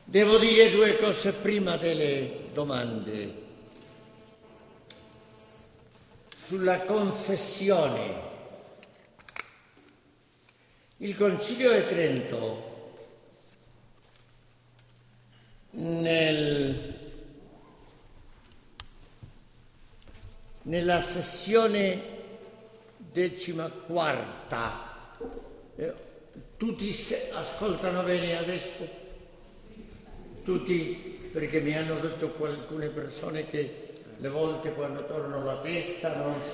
Devo dire due cose prima delle domande. Sulla confessione. Il Concilio di Trento nella sessione 14ª, tutti ascoltano bene adesso? Tutti, perché mi hanno detto alcune persone che le volte quando torno la testa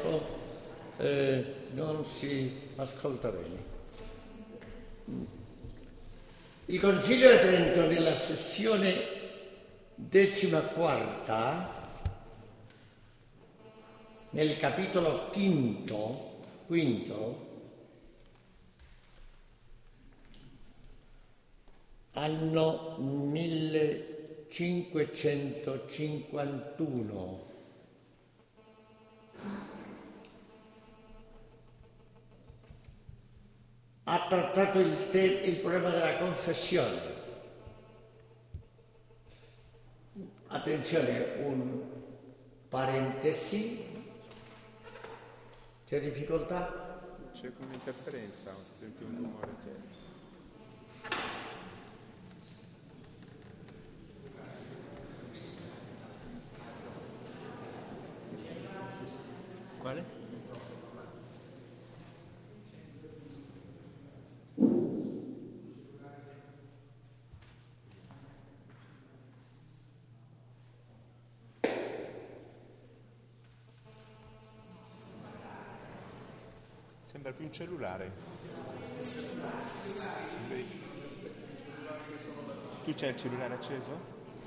non si ascolta bene. Il Concilio di Trento nella sessione 14ª, nel capitolo quinto, anno 1551, ha trattato il problema della confessione. Attenzione, un parentesi. C'è difficoltà? C'è un'interferenza, non si sente un rumore. Quale? Sembra più un cellulare. Tu c'hai il cellulare acceso?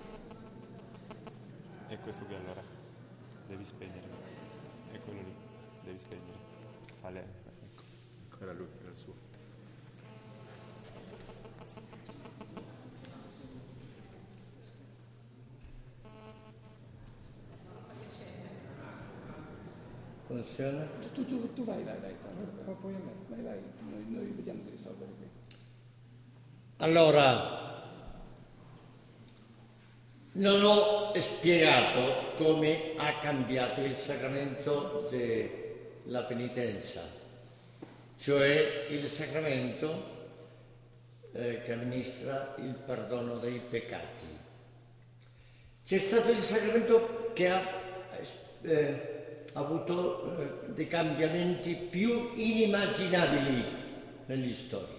È questo qui allora. Devi spegnere. È quello lì. Devi spegnere. Ecco. Era lui, era il suo. Funziona? Tu vai, puoi andare, vai, noi vediamo di risolvere qui. Allora, non ho spiegato come ha cambiato il sacramento della penitenza, cioè il sacramento che amministra il perdono dei peccati. C'è stato il sacramento che ha avuto dei cambiamenti più inimmaginabili nell'istoria.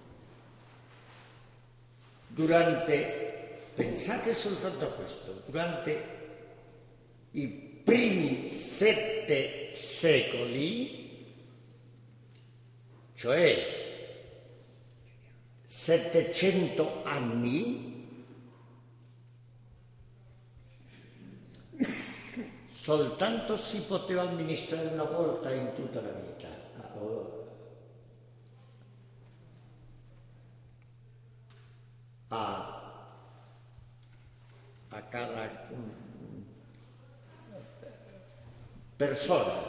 Pensate soltanto a questo, durante i primi 7 secoli, cioè 700 anni, soltanto si poteva amministrare una volta in tutta la vita. A cada persona.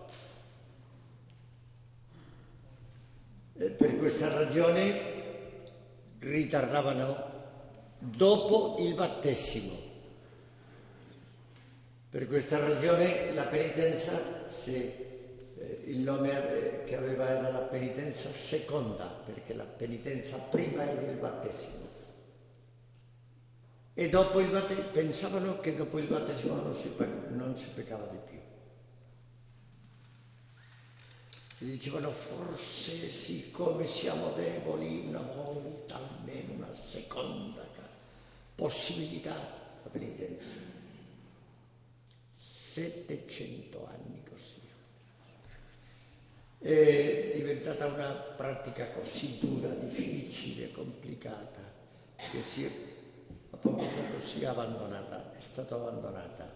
Per questa ragione ritardavano dopo il battesimo. Per questa ragione la penitenza, il nome che aveva era la penitenza seconda, perché la penitenza prima era il battesimo. E dopo il battesimo, pensavano che dopo il battesimo non si peccava di più. E dicevano, forse siccome siamo deboli, una volta almeno una seconda possibilità la penitenza. 700 anni così. È diventata una pratica così dura, difficile, complicata, che a poco a poco è stata abbandonata.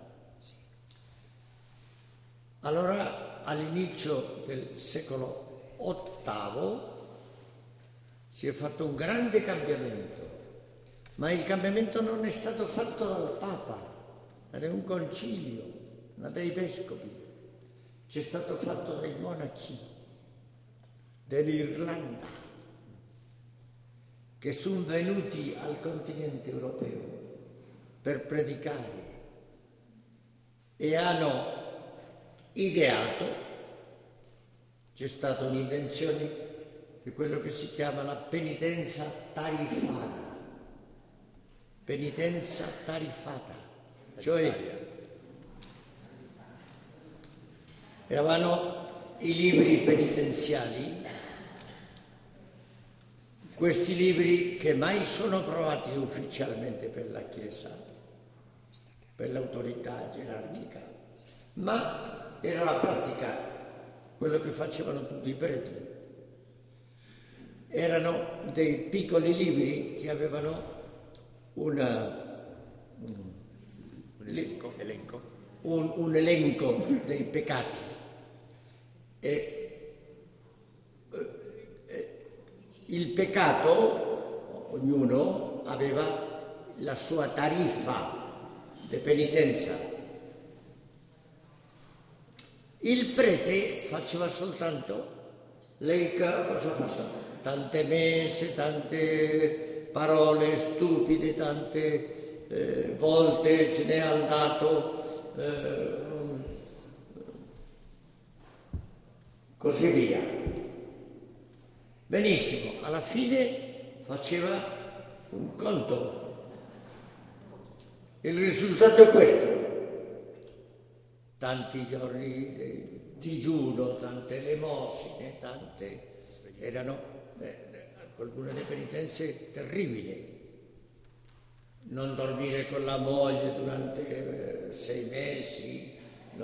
Allora, all'inizio del secolo VIII si è fatto un grande cambiamento, ma il cambiamento non è stato fatto dal Papa, ma da un concilio, ma dai vescovi. C'è stato fatto dai monaci dell'Irlanda. che sono venuti al continente europeo per predicare e hanno ideato, c'è stata un'invenzione di quello che si chiama la penitenza tarifata. Penitenza tarifata, cioè eravamo i libri penitenziali, questi libri che mai sono approvati ufficialmente per la Chiesa, per l'autorità gerarchica, ma era la pratica, quello che facevano tutti i preti. Erano dei piccoli libri che avevano un elenco dei peccati e il peccato, ognuno aveva la sua tariffa di penitenza. Il prete faceva soltanto lei cosa ha fatto? Tante messe, tante parole stupide, tante volte ce n'è andato, così via. Benissimo, alla fine faceva un conto. Il risultato è questo: tanti giorni di digiuno, tante elemosine, tante erano alcune delle penitenze terribili. Non dormire con la moglie durante 6 mesi.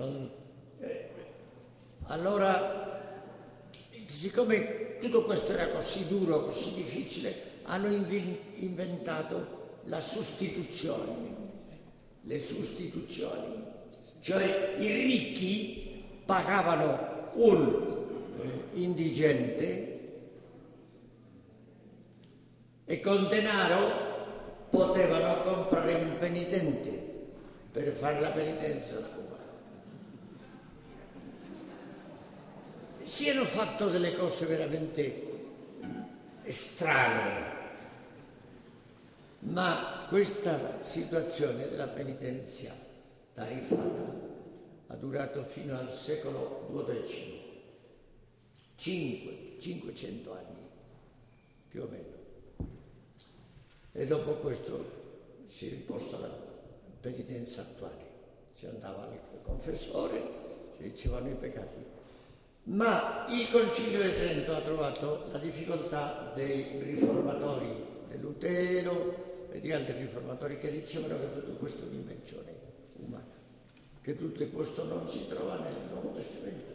Allora, siccome tutto questo era così duro, così difficile, hanno inventato la sostituzione, le sostituzioni. Cioè i ricchi pagavano un indigente e con denaro potevano comprare un penitente per fare la penitenza sua. Si erano fatto delle cose veramente strane, ma questa situazione della penitenza tarifata ha durato fino al secolo XII, 500 anni più o meno. E dopo questo si è imposta la penitenza attuale. Si andava al confessore, si dicevano i peccati. Ma il Concilio di Trento ha trovato la difficoltà dei riformatori, di Lutero e di altri riformatori, che dicevano che tutto questo è un'invenzione umana, che tutto questo non si trova nel Nuovo Testamento.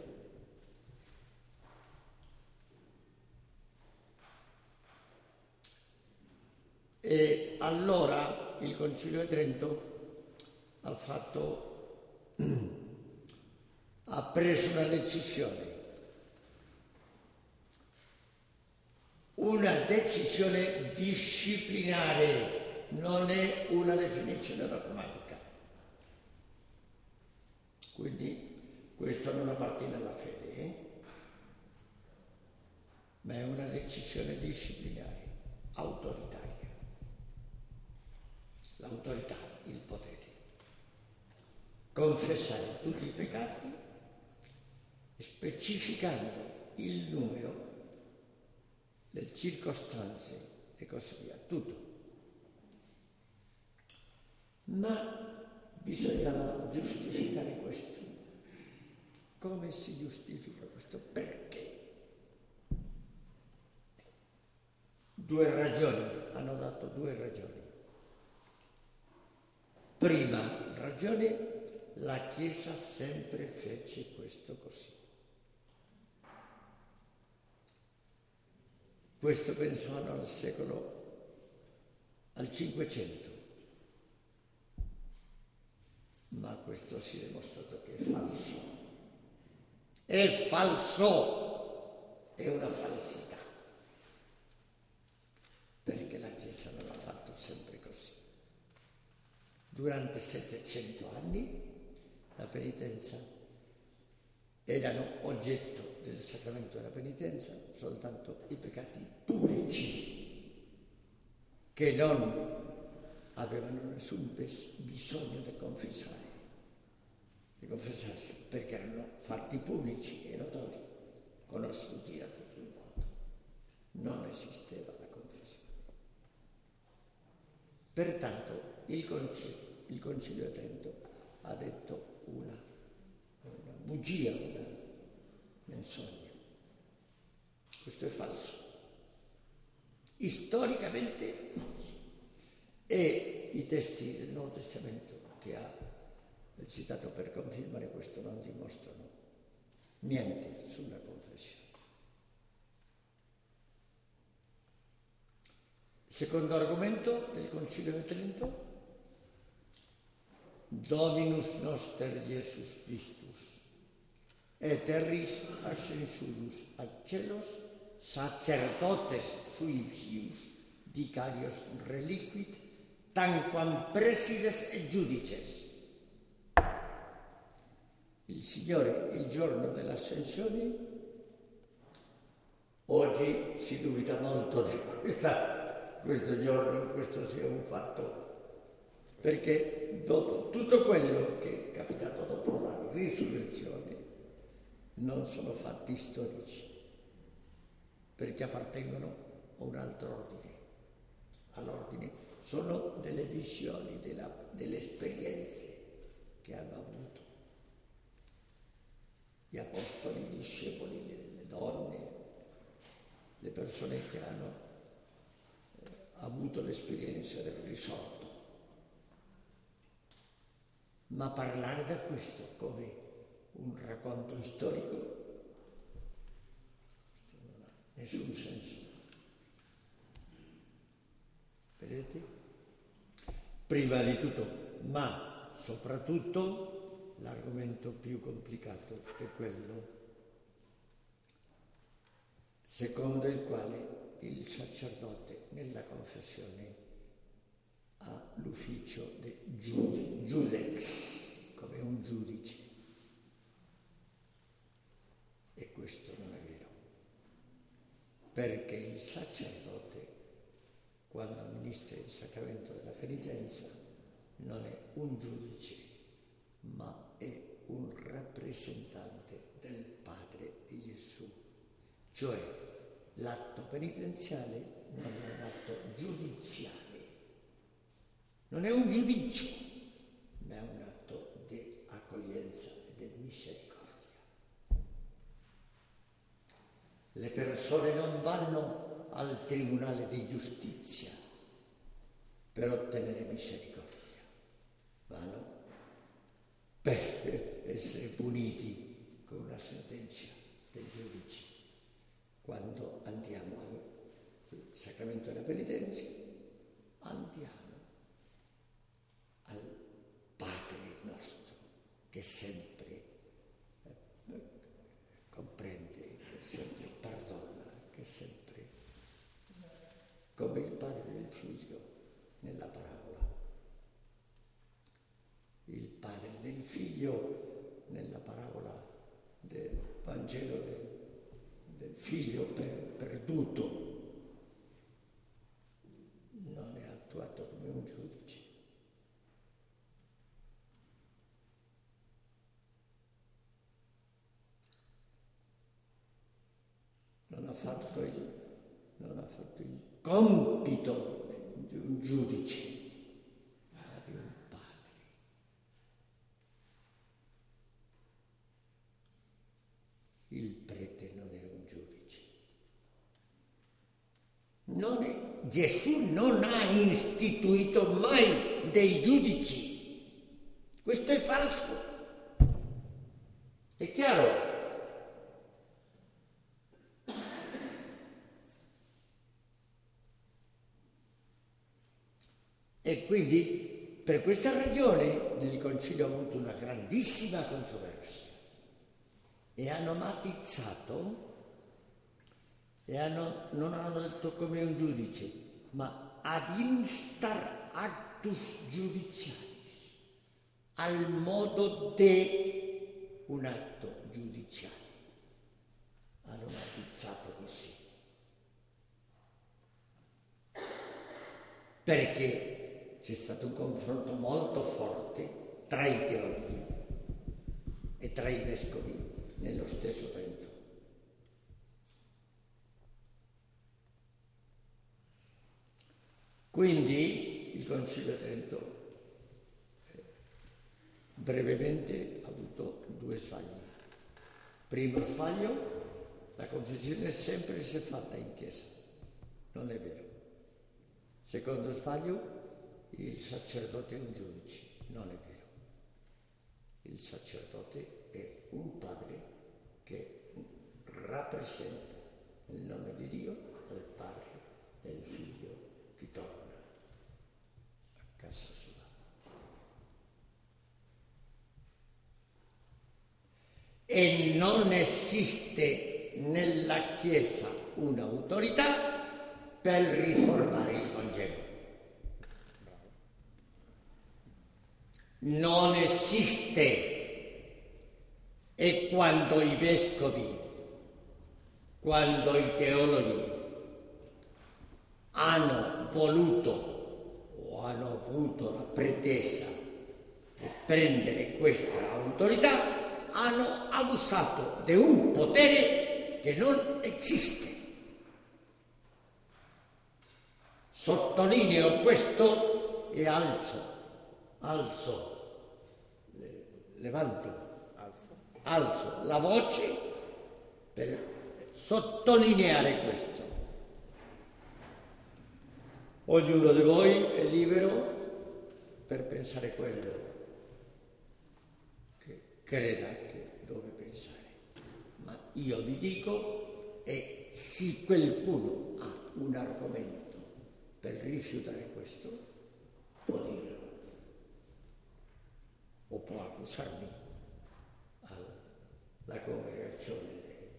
E allora il Concilio di Trento ha preso una decisione. Una decisione disciplinare, non è una definizione dogmatica. Quindi questo non appartiene alla fede, ma è una decisione disciplinare, autoritaria. L'autorità, il potere. Confessare tutti i peccati, specificando il numero, le circostanze e così via, tutto. Ma bisognava giustificare questo. Come si giustifica questo? Perché? 2 ragioni, hanno dato 2 ragioni. Prima ragione, la Chiesa sempre fece questo così. Questo pensavano al 500, ma questo si è dimostrato che è falso. È falso, è una falsità, perché la Chiesa non ha fatto sempre così. Durante 700 anni la penitenza erano oggetto del sacramento della penitenza soltanto i peccati pubblici, che non avevano nessun bisogno di confessarsi, perché erano fatti pubblici e notori, conosciuti da tutto il mondo. Non esisteva la confessione. Pertanto il Concilio di Trento ha detto una bugia, una menzogna. Questo è falso, storicamente falso. E i testi del Nuovo Testamento che ha citato per confermare questo non dimostrano niente sulla confessione. Secondo argomento del Concilio di Trento: Dominus noster Jesus Christus, et terris ascensus ad celos, sacerdotes suius vicarios reliquit, tanquam presides et judices. Il Signore, il giorno dell'ascensione, oggi si dubita molto di questo giorno, questo sia un fatto, perché dopo tutto quello che è capitato dopo la risurrezione non sono fatti storici, perché appartengono a un altro ordine, all'ordine, sono delle visioni, delle esperienze che hanno avuto gli apostoli, gli discepoli, le donne, le persone che hanno avuto l'esperienza del risorto. Ma parlare da questo come un racconto storico, questo non ha nessun senso. Vedete? Prima di tutto, ma soprattutto, l'argomento più complicato è quello secondo il quale il sacerdote nella confessione ha l'ufficio di giudex, come un giudice. E questo non è vero, perché il sacerdote, quando amministra il sacramento della penitenza, non è un giudice, ma è un rappresentante del Padre di Gesù. Cioè, l'atto penitenziale non è un atto giudiziale, non è un giudizio, ma è un atto di accoglienza e di misericordia. Le persone non vanno al tribunale di giustizia per ottenere misericordia, vanno per essere puniti con una sentenza del giudice. Quando andiamo al sacramento della penitenza, andiamo al Padre nostro, che sempre comprende, che sempre perdona, che sempre, come il Padre del Figlio nella parabola. Il Padre del Figlio nella parabola del Vangelo del Figlio perduto non è attuato come un giudice. Non ha fatto il compito di un giudice, ma di un padre. Il prete non è un giudice. Gesù non ha istituito mai dei giudici. Questo è falso. È chiaro? E quindi per questa ragione nel Concilio ha avuto una grandissima controversia e hanno matizzato e non hanno detto come un giudice, ma ad instar actus judicialis, al modo de un atto giudiziale. Hanno matizzato così. perché c'è stato un confronto molto forte tra i teologi e tra i vescovi nello stesso Trento. Quindi il Concilio di Trento brevemente ha avuto due sbagli. Primo sbaglio, la confessione sempre si è fatta in chiesa, non è vero. Secondo sbaglio, il sacerdote è un giudice, non è vero. Il sacerdote è un padre che rappresenta il nome di Dio, del Padre e del Figlio che torna a casa sua. E non esiste nella Chiesa un'autorità per riformare il Vangelo. Non esiste. E quando i vescovi, quando i teologi hanno voluto o hanno avuto la pretesa di prendere questa autorità, hanno abusato di un potere che non esiste. Sottolineo questo e alzo la voce per sottolineare questo. Ognuno di voi è libero per pensare quello che creda che dove pensare. Ma io vi dico, e se qualcuno ha un argomento per rifiutare questo, può dirlo. O può accusarmi alla congregazione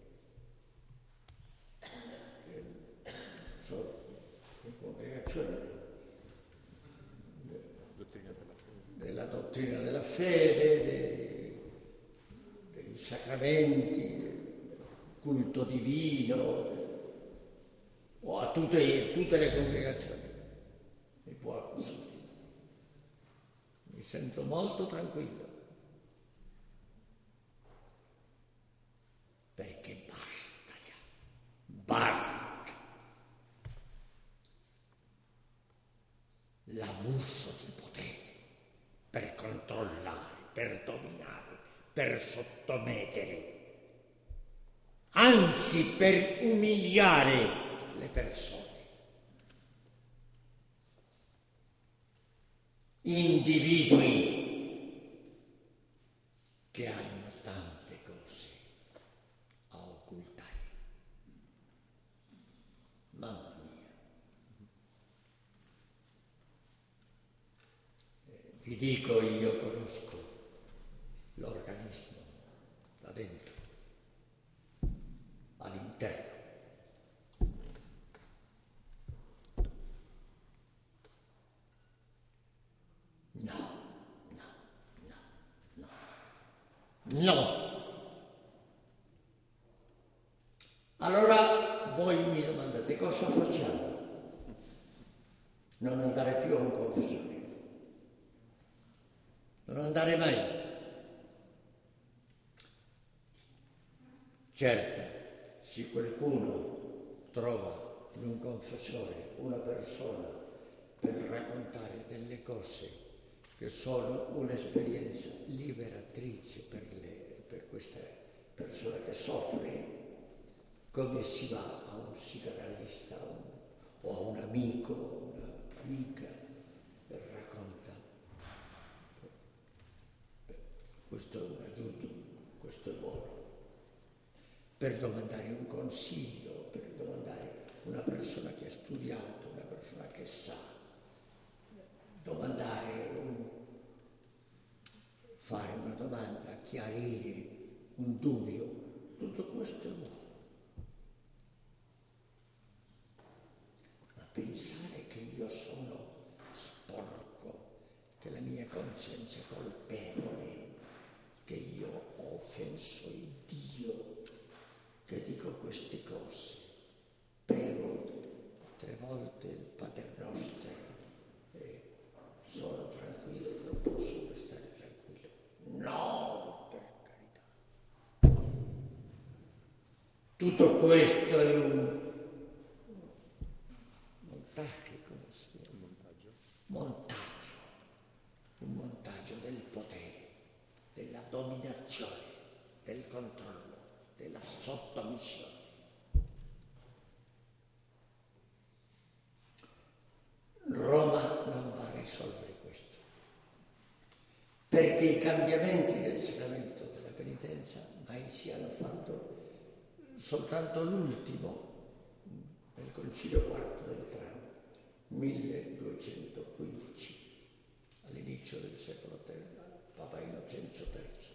della dottrina della fede, dei sacramenti, del culto divino, o a tutte le congregazioni. Mi può accusare. Mi sento molto tranquillo. Perché basta già, basta. L'abuso di potere per controllare, per dominare, per sottomettere, anzi per umiliare le persone. Individui che hanno tante cose a occultare. Mamma mia. Vi dico, io conosco l'organismo da dentro, all'interno. No. Allora voi mi domandate cosa facciamo? Non andare più a un confessore. Non andare mai. Certo, se qualcuno trova in un confessore una persona per raccontare delle cose che sono un'esperienza liberatrice per questa persona che soffre, come si va a un psicanalista o a un amico o un'amica e racconta. Questo è un aiuto, questo è buono. Per domandare un consiglio, per domandare una persona che ha studiato, una persona che sa, fare una domanda, chiarire un dubbio, tutto questo è buono. Ma pensare che io sono sporco, che la mia coscienza è colpevole, che io ho offeso il Dio, che dico queste cose, prego 3 volte il Pater Noster sono tranquillo, non posso stare tranquillo. No, per carità. Tutto questo è un montaggio, come si chiama? Un montaggio del potere, della dominazione, del controllo, della sottomissione. Roma non va a risolvere questo, perché i cambiamenti del sacramento della penitenza mai siano fatto. Soltanto l'ultimo, nel Concilio IV del Trano, 1215, all'inizio del secolo III, Papa Innocenzo III.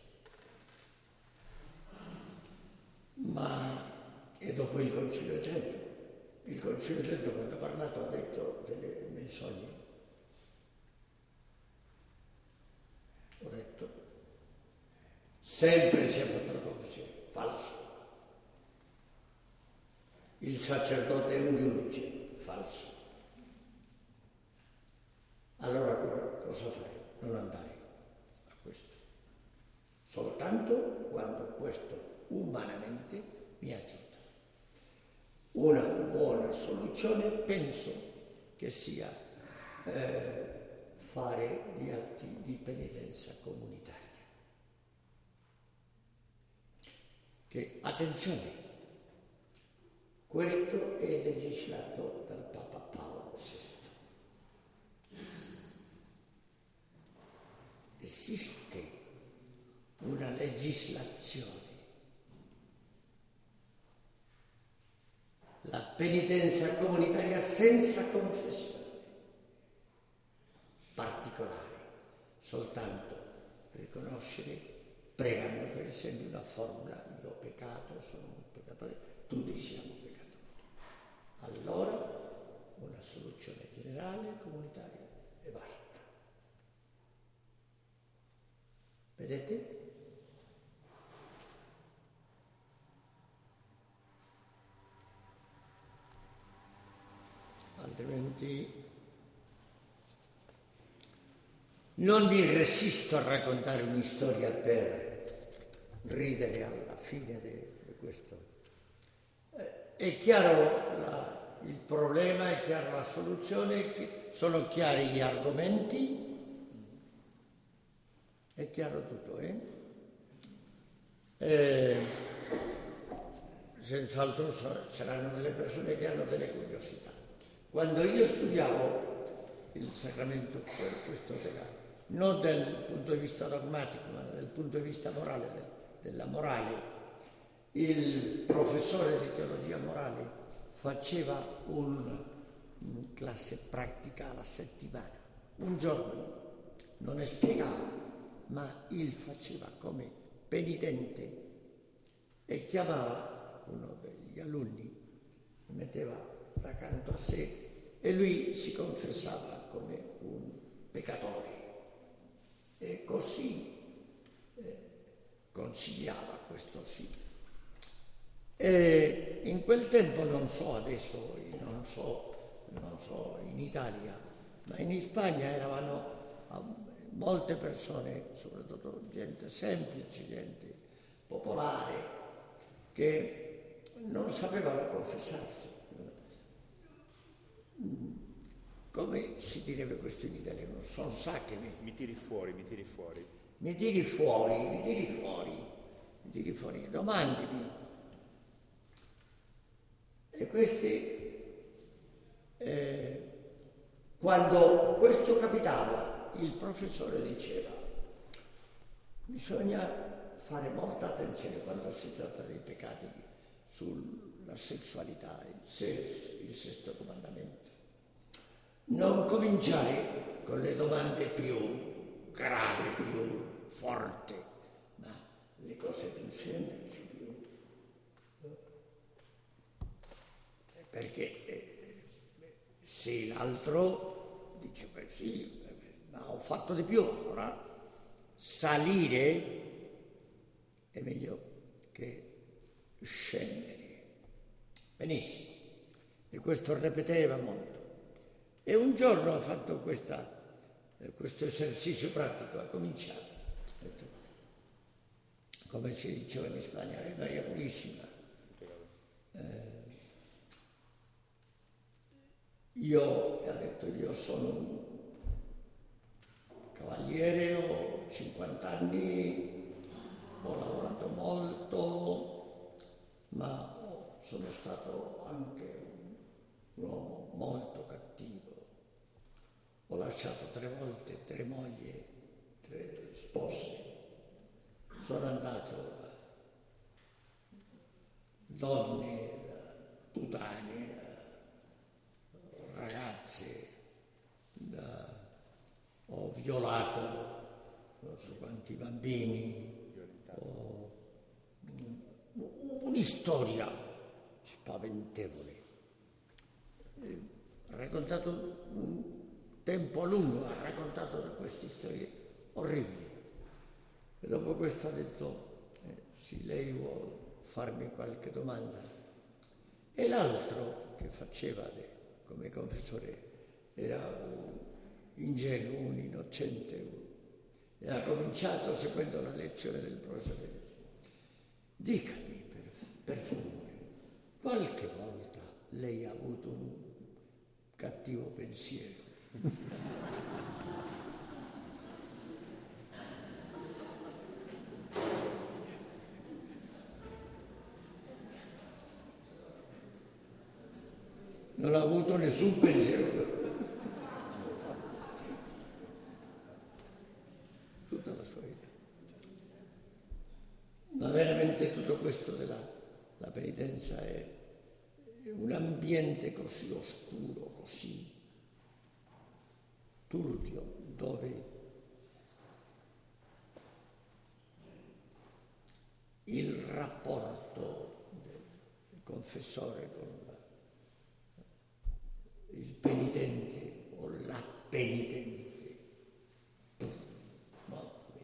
E dopo il Concilio Trento. Il Concilio Trento, quando ha parlato, ha detto delle menzogne. Ho detto, sempre si è fatto la confessione, falso. Il sacerdote è un giudice, falso. Allora cosa fai? Non andare a questo. Soltanto quando questo umanamente mi aiuta. Una buona soluzione penso che sia fare gli atti di penitenza comunitaria. Che, attenzione, questo è legislato dal Papa Paolo VI. Esiste una legislazione. La penitenza comunitaria senza confessione particolare, soltanto riconoscere, pregando per esempio una formula, io ho peccato, sono un peccatore, tutti siamo peccatori. Allora una soluzione generale, comunitaria e basta. Vedete? Altrimenti non mi resisto a raccontare un'istoria per ridere alla fine di questo. È chiaro il problema, è chiara la soluzione, sono chiari gli argomenti, è chiaro tutto, senz'altro saranno delle persone che hanno delle curiosità. Quando io studiavo il sacramento, questo non dal punto di vista dogmatico, ma dal punto di vista morale, della morale, il professore di teologia morale faceva una classe pratica alla settimana. Un giorno non ne spiegava, ma il faceva come penitente e chiamava uno degli alunni, lo metteva accanto a sé e lui si confessava come un peccatore e così consigliava questo sì. E in quel tempo, non so adesso, non so in Italia, ma in Spagna eravamo molte persone, soprattutto gente semplice, gente popolare, che non sapevano confessarsi. Come si direbbe questo in italiano? Sono sacche. Mi tiri fuori. Mi tiri fuori, domandimi. E questi, quando questo capitava, il professore diceva: bisogna fare molta attenzione quando si tratta dei peccati sulla sessualità, il sesto comandamento. Non cominciare con le domande più gravi, più forti, ma le cose più semplici, perché se l'altro dice beh sì, ma ho fatto di più, allora salire è meglio che scendere. Benissimo, e questo ripeteva molto. E un giorno ha fatto questo esercizio pratico, ha cominciato. Ha detto, come si diceva in Spagna, Maria Purissima. Io sono un cavaliere, ho 50 anni, ho lavorato molto, ma sono stato anche un uomo molto cattivo. Ho lasciato 3 volte 3 mogli, 3 spose. Sono andato da donne, da puttane, da ragazze, ho violato non so quanti bambini, ho un'istoria spaventevole. Ha raccontato un tempo a lungo, ha raccontato queste storie orribili. E dopo questo ha detto, sì, lei vuole farmi qualche domanda. E l'altro che faceva come confessore era un ingenuo, un innocente, e ha cominciato seguendo la lezione del professore. Dicami, per favore, qualche volta lei ha avuto un cattivo pensiero? Non ha avuto nessun pensiero. Tutta la sua vita. Ma veramente tutto questo della penitenza è un ambiente così oscuro, così turbio, dove il rapporto del confessore con il penitente o la penitente, mamma mia,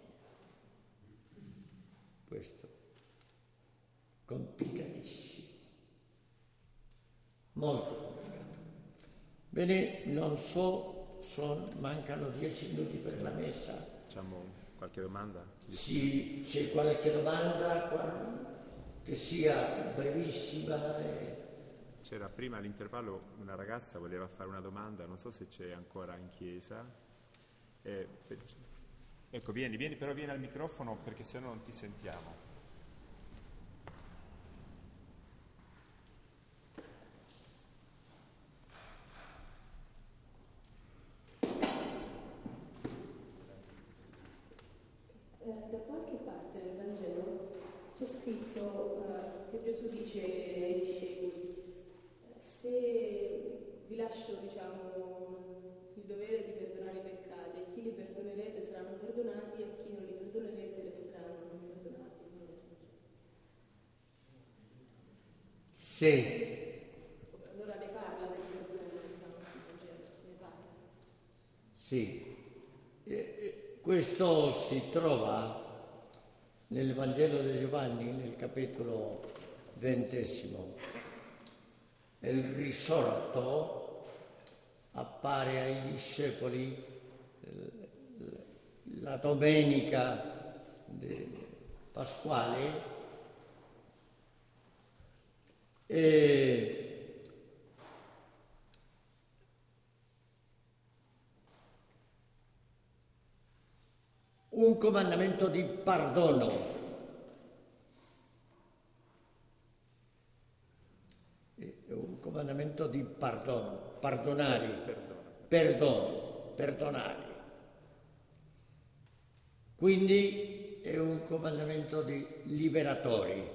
questo complicatissimo, molto complicato. Bene, non so, mancano 10 minuti per la messa. Facciamo qualche domanda? Sì, c'è qualche domanda che sia brevissima. C'era prima all'intervallo una ragazza, voleva fare una domanda, non so se c'è ancora in chiesa. Ecco, vieni, però vieni al microfono perché sennò non ti sentiamo. Da qualche parte nel Vangelo c'è scritto che Gesù dice ai discepoli: se vi lascio, il dovere di perdonare i peccati, a chi li perdonerete saranno perdonati, e a chi non li perdonerete resteranno non perdonati. Sì. Allora ne parla del perdono, il Vangelo, se ne parla. Sì. Questo si trova nel Vangelo di Giovanni, nel capitolo 20. Il risorto appare ai discepoli la domenica pasquale e un comandamento di perdono. Un comandamento di perdono, perdonare. Quindi è un comandamento di liberatori.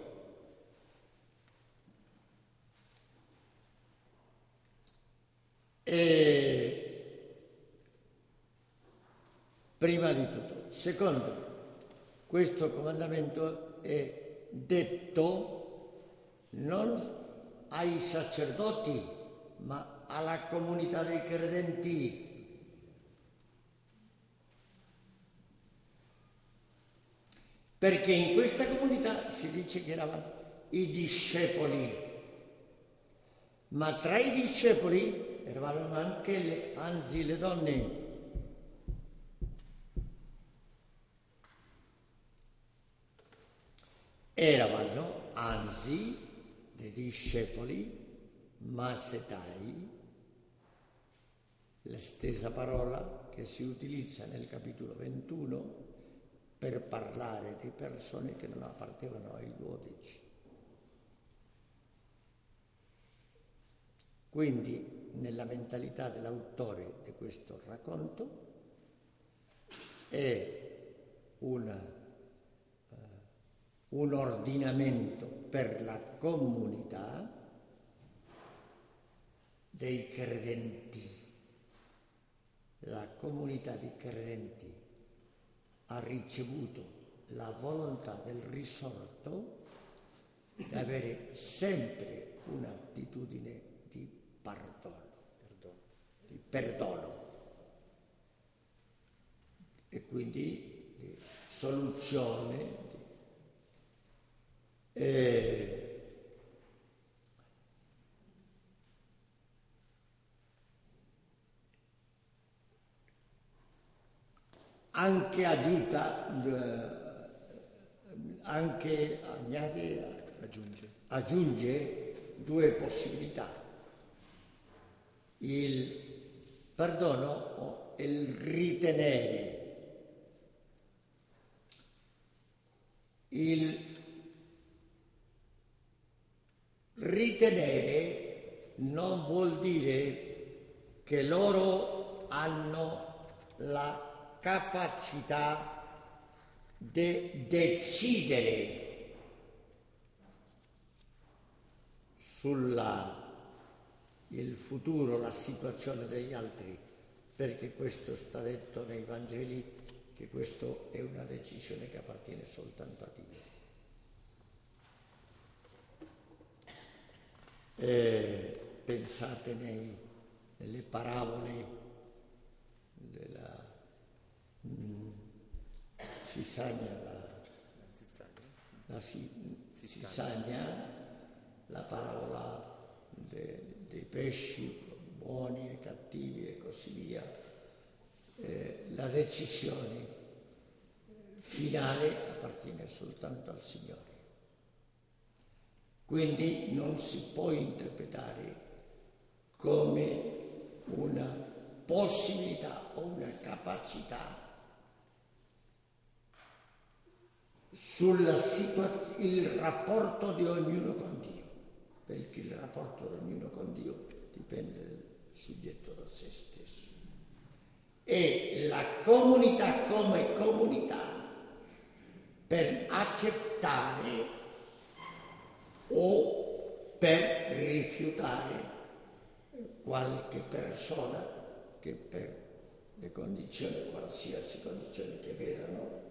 E prima di tutto. Secondo, questo comandamento è detto non ai sacerdoti, ma alla comunità dei credenti. Perché in questa comunità si dice che erano i discepoli, ma tra i discepoli eravamo anche anzi le donne. Eravamo anzi dei discepoli masetai, la stessa parola che si utilizza nel capitolo 21 per parlare di persone che non appartenevano ai 12. Quindi nella mentalità dell'autore di questo racconto è un ordinamento per la comunità dei credenti. La comunità di credenti ha ricevuto la volontà del risorto di avere sempre un'attitudine di perdono e quindi di soluzione. Anche aggiunge due possibilità: il perdono o il ritenere. Il ritenere non vuol dire che loro hanno la capacità di decidere il futuro, la situazione degli altri, perché questo sta detto nei Vangeli, che questo è una decisione che appartiene soltanto a Dio. Pensate nelle parabole della cizzagna, la parabola dei pesci buoni e cattivi e così via. La decisione finale appartiene soltanto al Signore. Quindi non si può interpretare come una possibilità o una capacità sul rapporto di ognuno con Dio, perché il rapporto di ognuno con Dio dipende dal soggetto da se stesso. E la comunità come comunità, per accettare o per rifiutare qualche persona che per le condizioni, qualsiasi condizione che vedano,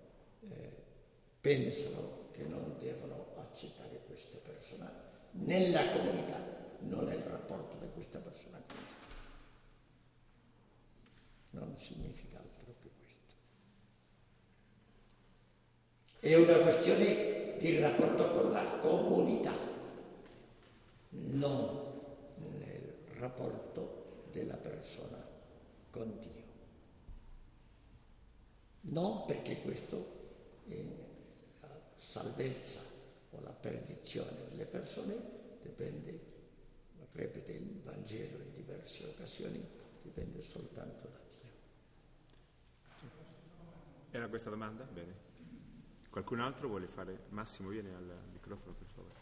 pensano che non devono accettare questa persona nella comunità, non nel rapporto di questa persona con Dio. Non significa altro che questo. È una questione di rapporto con la comunità, non nel rapporto della persona con Dio. Non perché questo è la salvezza o la perdizione delle persone, dipende, ripete il Vangelo in diverse occasioni, dipende soltanto da Dio. Era questa domanda? Bene. Qualcun altro vuole fare? Massimo, vieni al microfono, per favore.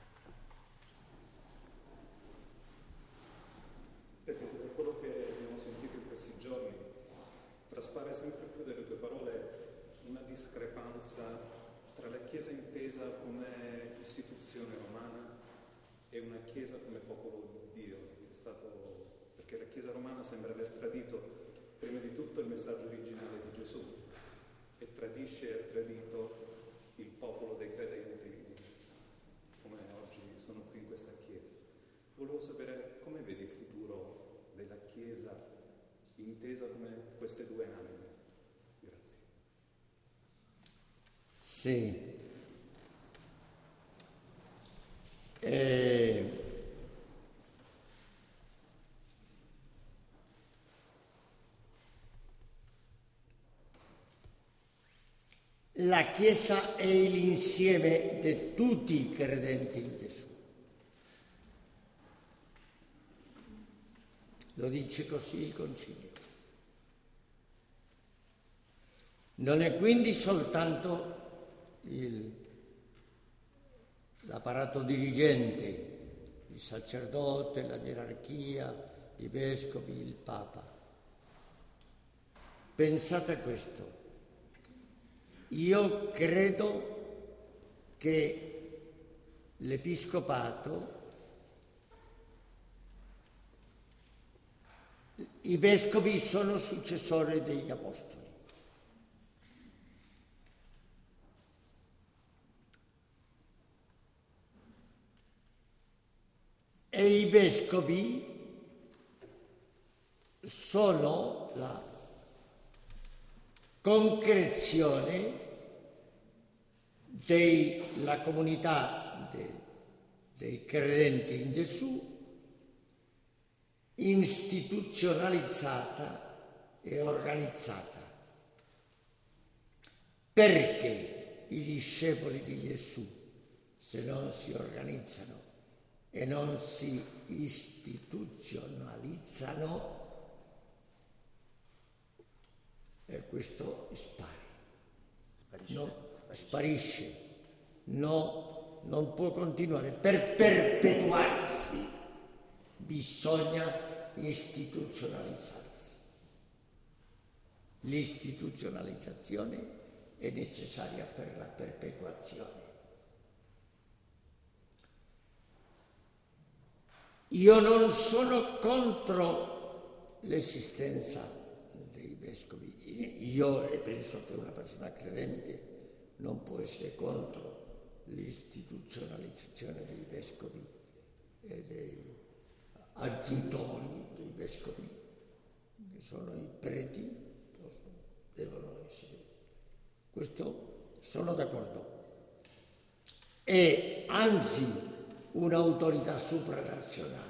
Perché per quello che abbiamo sentito in questi giorni, traspare sempre più dalle tue parole una discrepanza tra la Chiesa intesa come istituzione romana e una Chiesa come popolo di Dio, perché la Chiesa romana sembra aver tradito prima di tutto il messaggio originale di Gesù e tradisce e ha tradito il popolo dei credenti, come oggi sono qui in questa Chiesa. Volevo sapere come vedi il futuro della Chiesa intesa come queste due anime. Grazie. Sì. la Chiesa è l'insieme di tutti i credenti in Gesù. Lo dice così il Concilio. Non è quindi soltanto l'apparato dirigente, il sacerdote, la gerarchia, i vescovi, il Papa. Pensate a questo. Io credo che l'Episcopato, i vescovi sono successori degli Apostoli. E i vescovi sono la concrezione della comunità dei credenti in Gesù, istituzionalizzata e organizzata. Perché i discepoli di Gesù, se non si organizzano e non si istituzionalizzano, e questo sparisce, non può continuare. Per perpetuarsi bisogna istituzionalizzarsi. L'istituzionalizzazione è necessaria per la perpetuazione. Io non sono contro l'esistenza dei vescovi. Io penso che una persona credente non può essere contro l'istituzionalizzazione dei vescovi e dei aggiutori dei vescovi, che sono i preti, devono essere. Questo sono d'accordo. E anzi un'autorità supranazionale,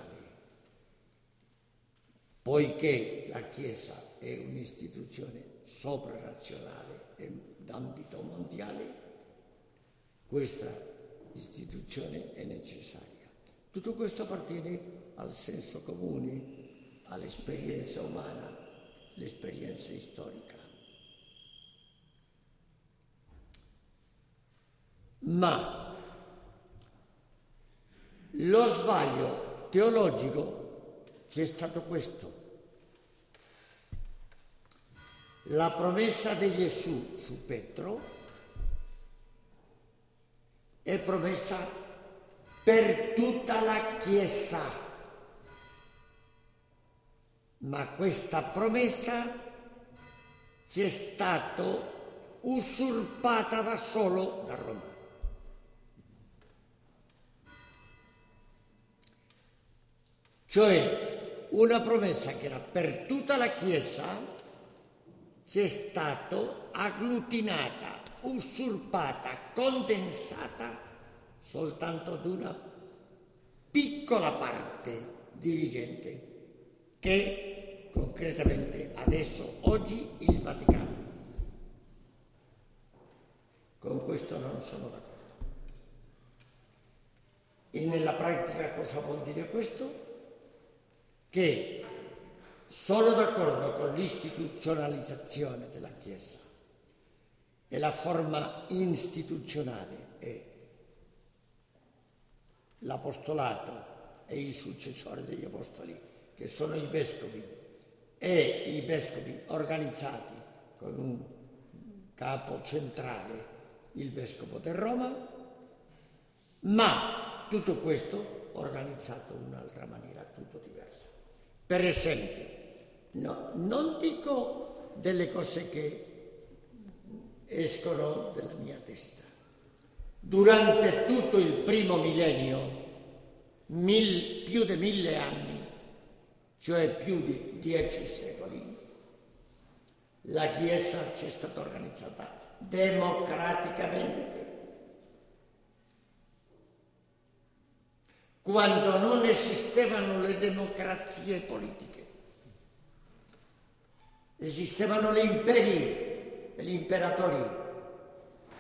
poiché la Chiesa è un'istituzione sopranazionale e d'ambito mondiale, questa istituzione è necessaria. Tutto questo appartiene al senso comune, all'esperienza umana, l'esperienza storica. Ma lo sbaglio teologico c'è stato questo. La promessa di Gesù su Pietro è promessa per tutta la Chiesa, ma questa promessa ci è stata usurpata da solo da Roma. Cioè una promessa che era per tutta la Chiesa è stata agglutinata, usurpata, condensata soltanto ad una piccola parte dirigente, che concretamente adesso, oggi, il Vaticano. Con questo non sono d'accordo. E nella pratica cosa vuol dire questo? Che sono d'accordo con l'istituzionalizzazione della Chiesa e la forma istituzionale e l'apostolato e i successori degli apostoli, che sono i vescovi, e i vescovi organizzati con un capo centrale, il vescovo di Roma, ma tutto questo organizzato in un'altra maniera, tutto diverso. Per esempio, no, non dico delle cose che escono dalla mia testa. Durante tutto il primo millennio, più di 1000 anni, cioè più di 10 secoli, la Chiesa c'è stata organizzata democraticamente. Quando non esistevano le democrazie politiche, esistevano gli imperi e gli imperatori,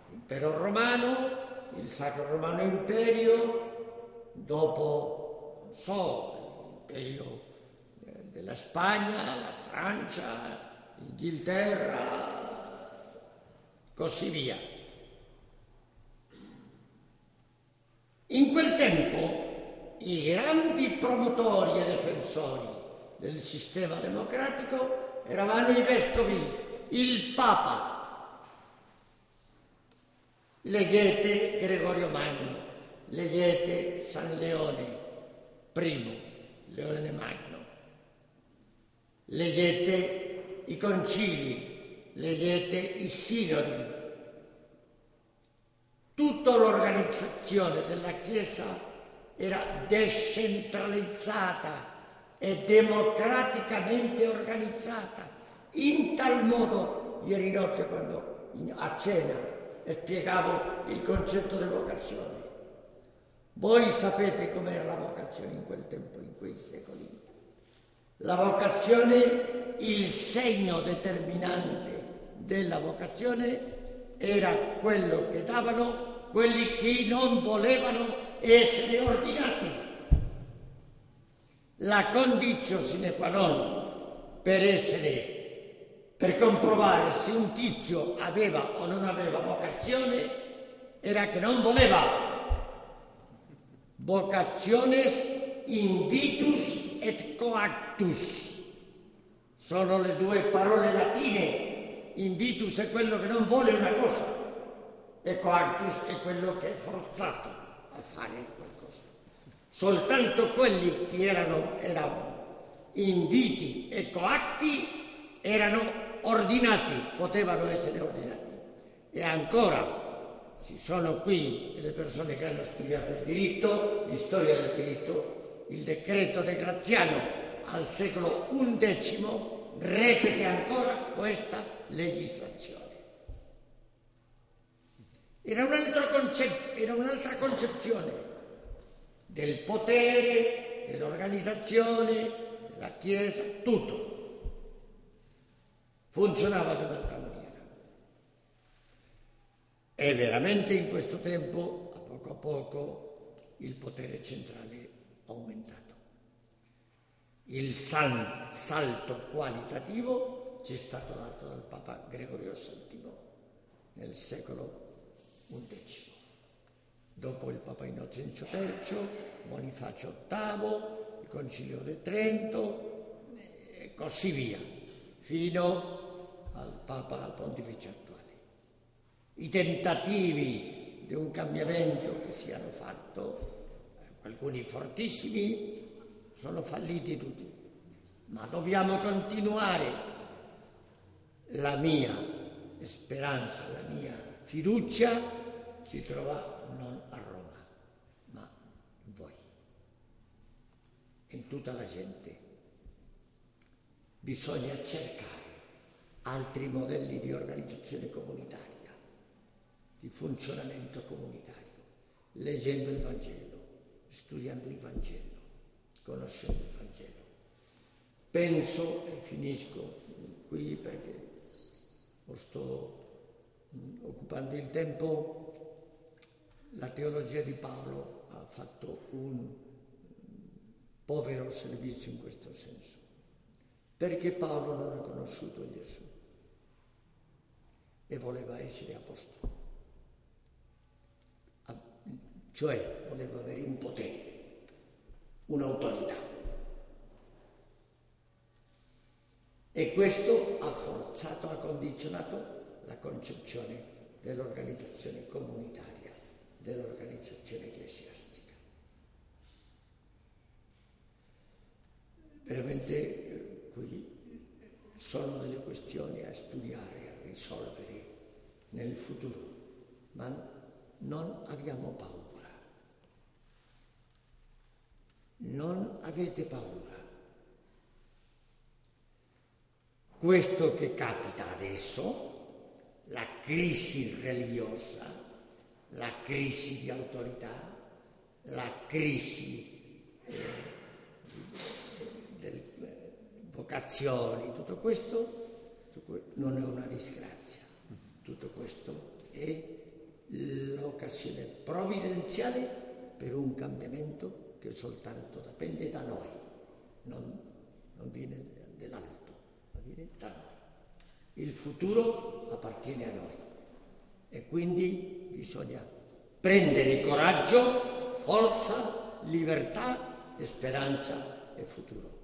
L'impero romano, il Sacro Romano Imperio, dopo, non so, l'imperio della Spagna, la Francia, l'Inghilterra, così via. In quel tempo i grandi promotori e difensori del sistema democratico eravamo i vescovi, il Papa. Leggete Gregorio Magno, leggete San Leone I, Leone Magno, leggete i concili, leggete i sinodi. Tutta l'organizzazione della Chiesa era decentralizzata e democraticamente organizzata, in tal modo, ieri notte quando a cena spiegavo il concetto di vocazione. Voi sapete com'era la vocazione in quel tempo, in quei secoli. La vocazione, il segno determinante della vocazione era quello che davano quelli che non volevano essere ordinati. La condizione sine qua non per comprovare se un tizio aveva o non aveva vocazione era che non voleva. Vocationes invitus et coactus sono le due parole latine. Invitus è quello che non vuole una cosa e coactus è quello che è forzato a fare qualcosa. Soltanto quelli che erano inviti e coatti erano ordinati, potevano essere ordinati. E ancora ci sono qui delle persone che hanno studiato il diritto, la storia del diritto, il decreto De Graziano al secolo XI ripete ancora questa legislazione. Era un altro concetto, era un'altra concezione del potere, dell'organizzazione, della Chiesa, tutto. Funzionava di un'altra maniera. E veramente in questo tempo, a poco, il potere centrale è aumentato. Il salto qualitativo ci è stato dato dal Papa Gregorio VII nel secolo XI. Dopo il Papa Innocenzio III, Bonifacio VIII, il Concilio di Trento e così via, fino al Pontefice attuale. I tentativi di un cambiamento che si hanno fatto, alcuni fortissimi, sono falliti tutti, ma dobbiamo continuare. La mia speranza, la mia fiducia si trova non a Roma, ma in voi, in tutta la gente. Bisogna cercare altri modelli di organizzazione comunitaria, di funzionamento comunitario, leggendo il Vangelo, studiando il Vangelo, conoscendo il Vangelo. Penso, e finisco qui perché sto occupando il tempo, la teologia di Paolo ha fatto un povero servizio in questo senso, perché Paolo non ha conosciuto Gesù e voleva essere apostolo, cioè voleva avere un potere, un'autorità. E questo ha forzato, ha condizionato la concezione dell'organizzazione comunitaria, dell'organizzazione ecclesiastica. Veramente qui sono delle questioni a studiare, a risolvere nel futuro, ma non abbiamo paura. Non avete paura. Questo che capita adesso, la crisi religiosa, la crisi di autorità, la crisi delle vocazioni, tutto questo non è una disgrazia, tutto questo è l'occasione provvidenziale per un cambiamento che soltanto dipende da noi, non viene dall'alto, ma viene da noi. Il futuro appartiene a noi e quindi bisogna prendere coraggio, forza, libertà, speranza e futuro.